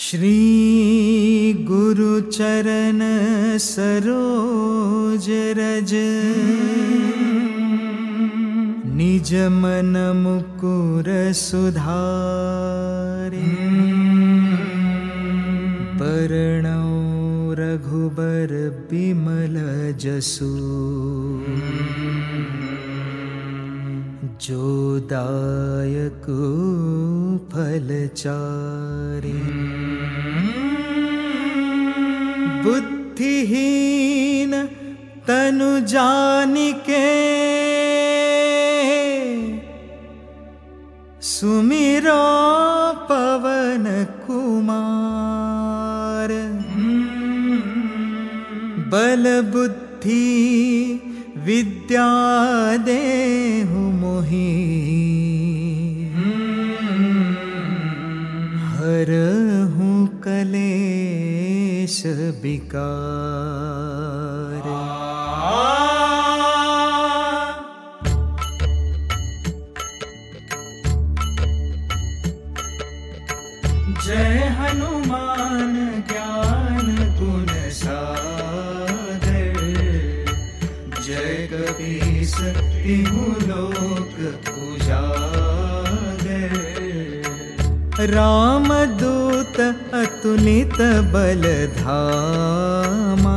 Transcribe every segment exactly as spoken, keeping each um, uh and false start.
श्री गुरु चरण सरोज रज, निज मन मुकुर सुधारे। बरनौ रघुबर बिमल जसु, जो दायक फल चारे। बुद्धिहीन तनु जानिके, सुमिरो पवन कुमार। बल बुद्धि विद्या देहु मोहि, हरहु कलेश विकार। जय हनुमान ज्ञान गुण सागर, जय कपीस तिहु लोक उजागर। राम दूत अतुलित बल धामा,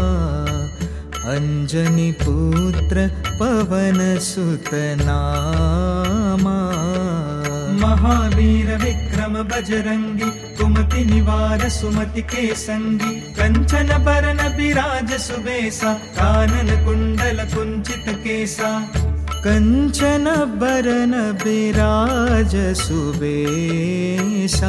अंजनी पुत्र पवन सुत नामा। महावीर विक्रम बजरंगी, कुमति निवार सुमति के संगी। कंचन बरन बिराज सुबेसा, कानन कुंडल कुंचित केसा। कंचन बरन बिराज सुबेसा,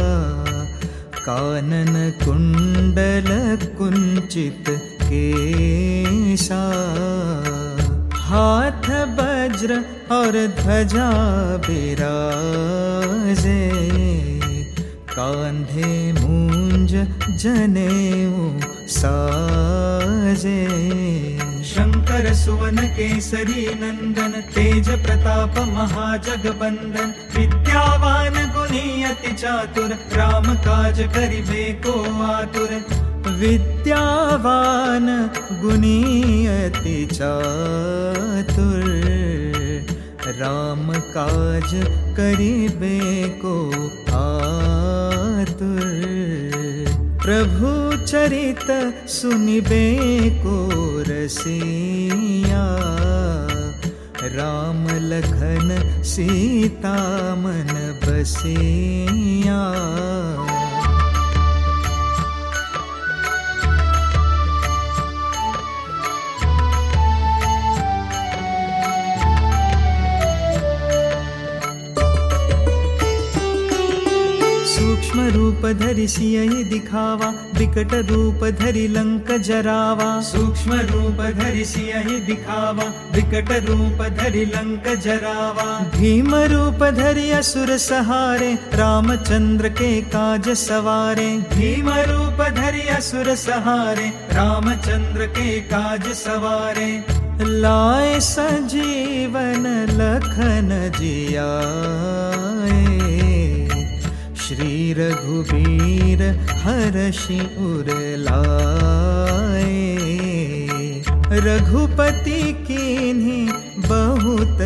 कानन कुंडल कुंचित केसा। हाथ वज्र और ध्वजा बिराजे, कांधे मूंज जनेऊ साजे। शंकर सुवन केसरी नंदन, तेज प्रताप महाजगबंदन। विद्यावान गुणी अति चातुर, राम काज करिबे को आतुर। विद्यावान गुणी अति चातुर, राम काज करिबे को आतुर। प्रभु चरित सुनिबे को रसिया, राम लखन सीता मन बसिया। सूक्ष्म रूप धरि सियहि दिखावा, विकट रूप धरि लंक जरावा। सूक्ष्म रूप धरि सियहि दिखावा, विकट रूप धरि लंक जरावा। भीम रूप धरि असुर सहारे, रामचंद्र के काज सवारे। भीम रूप धरि असुर सहारे, रामचंद्र के काज सवारे। लाए संजीवन लखन जियाए, श्री रघुबीर हरषि उर लाए। रघुपति कीन्ही बहुत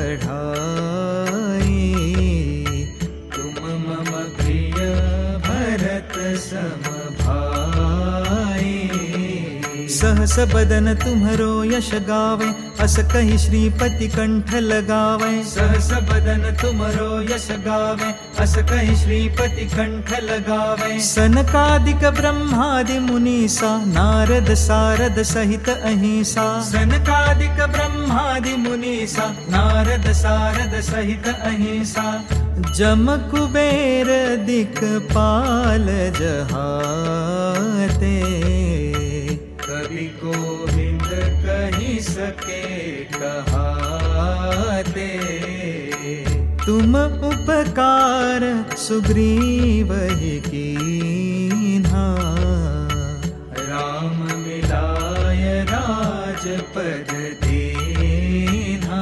बढ़ाई, तुम मम प्रिय भरत सम भाई। सहस बदन तुम्हरो यश गावे, अस कहि श्रीपति कंठ लगावे। सहस बदन तुम्हरो यश गावे, अस कहि श्रीपति कंठ लगावे। सनकादिक ब्रह्मादि मुनीसा, नारद सारद सहित अहिंसा। सनकादिक ब्रह्मादि मुनीसा, नारद सारद सहित अहिंसा। जम कुबेर दिक्पाल जहाते, कवि गोविंद कहि सके कहाते। तुम उपकार सुग्रीवहि कीन्हा, राम मिलाय राजपद दीन्हा।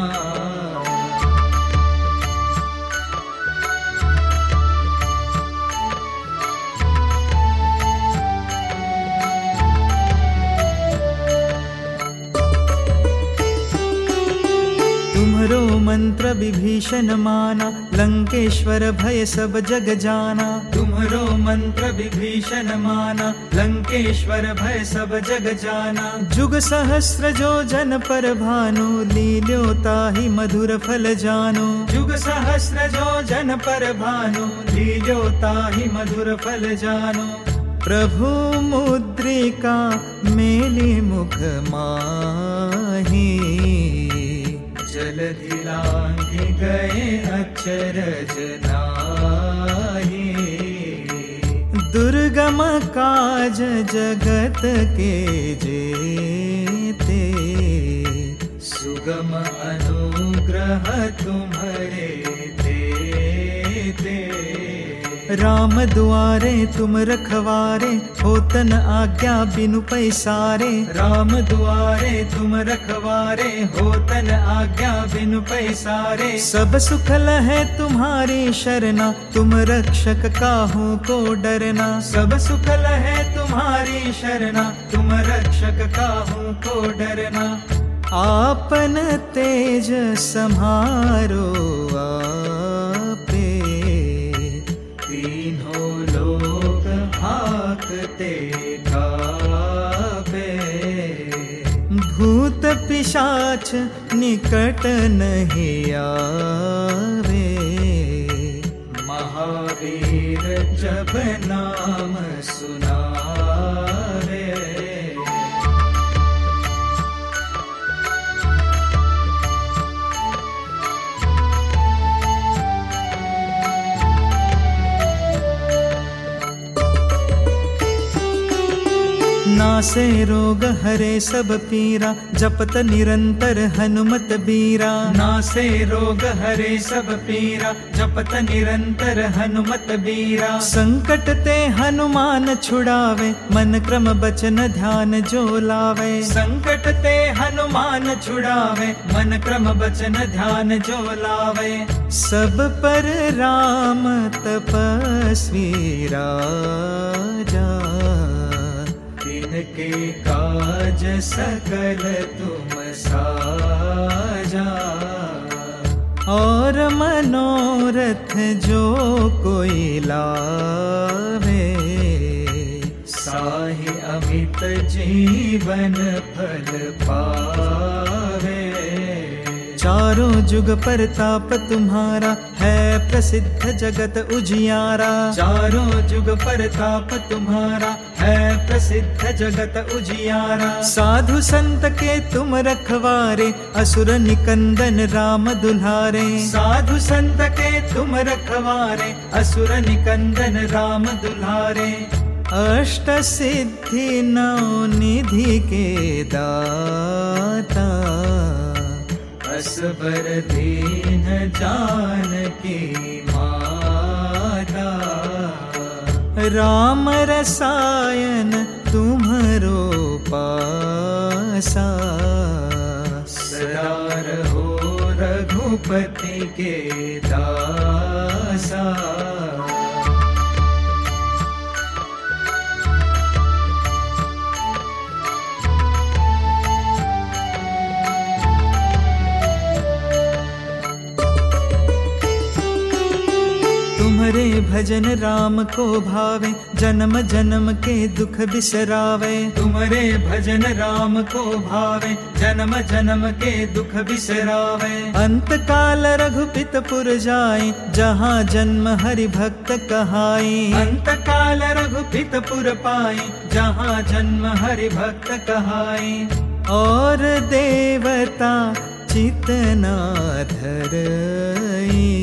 मंत्र विभीषण माना, लंकेश्वर भय सब जग जाना। तुम्हरो मंत्र विभीषण माना, लंकेश्वर भय सब जग जाना। जुग सहस्र जो जन पर भानु, लील्यो ताहि मधुर फल जानो। जुग सहस्र जो जन पर भानु, लील्यो ताहि मधुर फल जानो। प्रभु मुद्रिका मेली मुख माही, जलधि लांघि गए अचरज नाहि। दुर्गम काज जगत के जेते, सुगम अनुग्रह तुम्हारे देते। राम दुआरे तुम रखवारे, होतन आज्ञा बिनु पैसारे। राम दुआरे तुम रखवारे, होतन आज्ञा बिनु पैसारे। सब सुख लहै तुम्हारी शरणा, तुम रक्षक काहू को डरना। सब सुख लहै तुम्हारी शरणा, तुम रक्षक काहू को डरना। आपन तेज सम्हारो आपे, तीनों लोक हाकते काबे। भूत पिशाच निकट नहीं आवे, महावीर जब नाम सुनावे। नासे रोग हरे सब पीरा, जपत निरंतर हनुमत बीरा। नासे रोग हरे सब पीरा, जपत निरंतर हनुमत बीरा। संकट ते हनुमान छुड़ावे, मन क्रम बचन ध्यान जो लावे। संकट ते हनुमान छुड़ावे, मन क्रम बचन ध्यान जो लावे। सब पर राम तपस्वी राजा, के काज सकल तुम साजा। और मनोरथ जो कोई लावे, साहि अमित जीवन फल पावे। चारों जुग परताप तुम्हारा, है प्रसिद्ध जगत उजियारा। चारों जुग परताप तुम्हारा, है प्रसिद्ध जगत उजियारा। साधु संत के तुम रखवारे, असुर निकंदन राम दुल्हारे। साधु संत के तुम रखवारे, असुर निकंदन राम दुल्हारे। अष्ट सिद्धि नौ निधि के दाता, असबर दीन जानकी माता। राम रसायन तुम्हरो पासा, सदा रहो रघुपति के दासा। तुम्हारे भजन राम को भावे, जन्म जन्म के दुख बिसरावे। तुम्हारे भजन राम को भावे, जन्म जन्म के दुख बिसरावे। अंत काल रघुपति पुर जाए, जहाँ जन्म हरि भक्त कहाए। अंत काल रघुपति पुर पाए, जहाँ जन्म हरि भक्त कहाए। और देवता चितना धरई,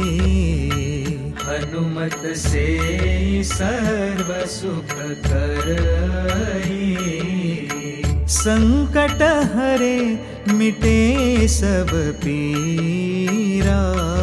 हनुमत से सर्व सुख करई। संकट हरे मिटे सब पीरा,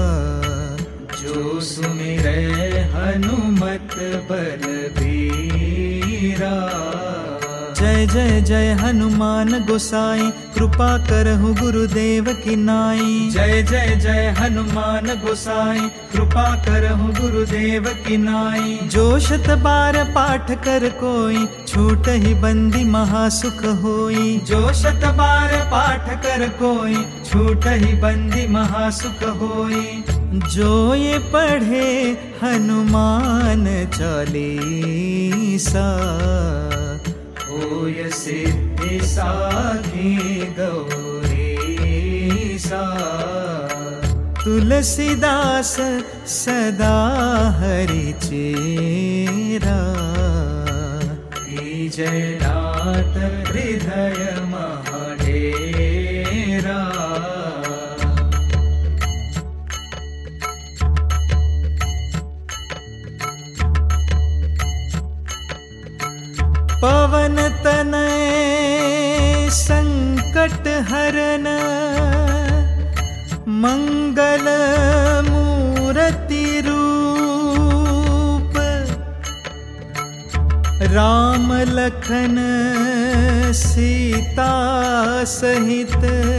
जो सुमिरै हनुमत बलबीरा। जय जय जय जय हनुमान गोसाई, कृपा करहु गुरुदेव की नाई। जय जय जय हनुमान गोसाई, कृपा करहु गुरुदेव की नाई। जो शत बार पाठ कर कोई, छूट ही बंदी महासुख होई। जो शत बार पाठ कर कोई, छूट ही बंदी महासुख होई। जो ये पढ़े हनुमान चालीसा, होय सिद्धि साखी गौरीसा। तुलसीदास सदा हरि चेरा, जय नाथ हृदय महाडेरा। पवन तनय संकट हरन, मंगल मूर्ति रूप। राम लखन सीता सहित,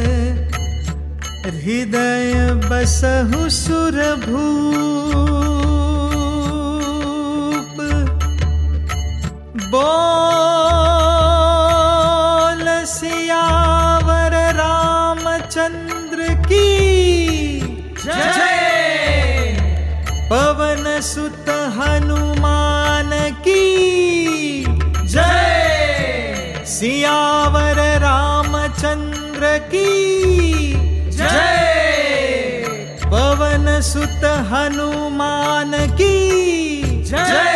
हृदय बसहु सुरभूप। बोल सियावर रामचंद्र की जय। पवन सुत हनुमान की जय। सियावर रामचंद्र की जय। पवन सुत हनुमान की जय।